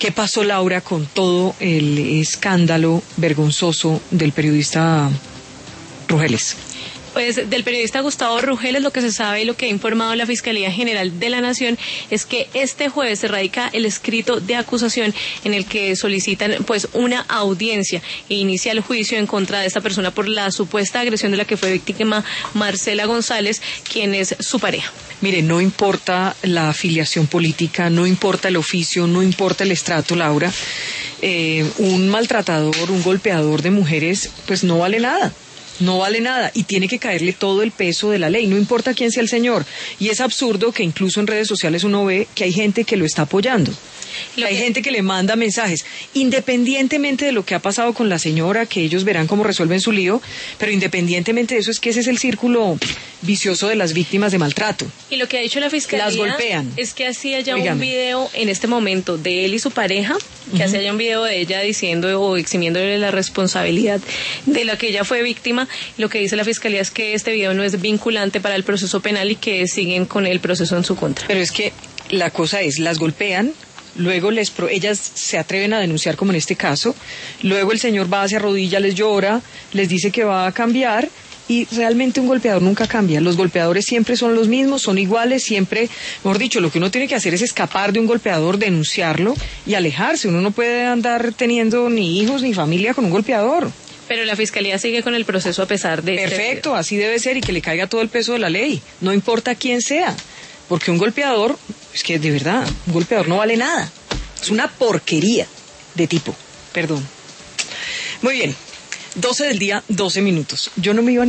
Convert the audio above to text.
¿Qué pasó, Laura, con todo el escándalo vergonzoso del periodista Rugeles? Pues del periodista Gustavo Rugeles, lo que se sabe y lo que ha informado la Fiscalía General de la Nación es que este jueves se radica el escrito de acusación en el que solicitan pues una audiencia e inicia el juicio en contra de esta persona por la supuesta agresión de la que fue víctima Marcela González, quien es su pareja. Mire, no importa la afiliación política, no importa el oficio, no importa el estrato, Laura, un maltratador, un golpeador de mujeres, pues no vale nada. No vale nada y tiene que caerle todo el peso de la ley, no importa quién sea el señor. Y es absurdo que incluso en redes sociales uno ve que hay gente que lo está apoyando. Hay gente que le manda mensajes, independientemente de lo que ha pasado con la señora, que ellos verán cómo resuelven su lío, pero independientemente de eso, es que ese es el círculo vicioso de las víctimas de maltrato. Y lo que ha dicho la Fiscalía las golpean. Es que hacía ya un video en este momento de él y su pareja, que hacía ya un video de ella diciendo o eximiéndole la responsabilidad de la que ella fue víctima. Lo que dice la Fiscalía es que este video no es vinculante para el proceso penal y que siguen con el proceso en su contra. Pero es que la cosa es, las golpean. Luego ellas se atreven a denunciar, como en este caso. Luego el señor va, se arrodilla, les llora, les dice que va a cambiar. Y realmente un golpeador nunca cambia. Los golpeadores siempre son los mismos, son iguales, siempre, mejor dicho, lo que uno tiene que hacer es escapar de un golpeador, denunciarlo y alejarse. Uno no puede andar teniendo ni hijos ni familia con un golpeador. Pero la Fiscalía sigue con el proceso a pesar de... Perfecto, así debe ser, y que le caiga todo el peso de la ley. No importa quién sea. Porque un golpeador, es que de verdad, un golpeador no vale nada. Es una porquería de tipo. Perdón. Muy bien, 12 del día, 12 minutos. Yo no me iba a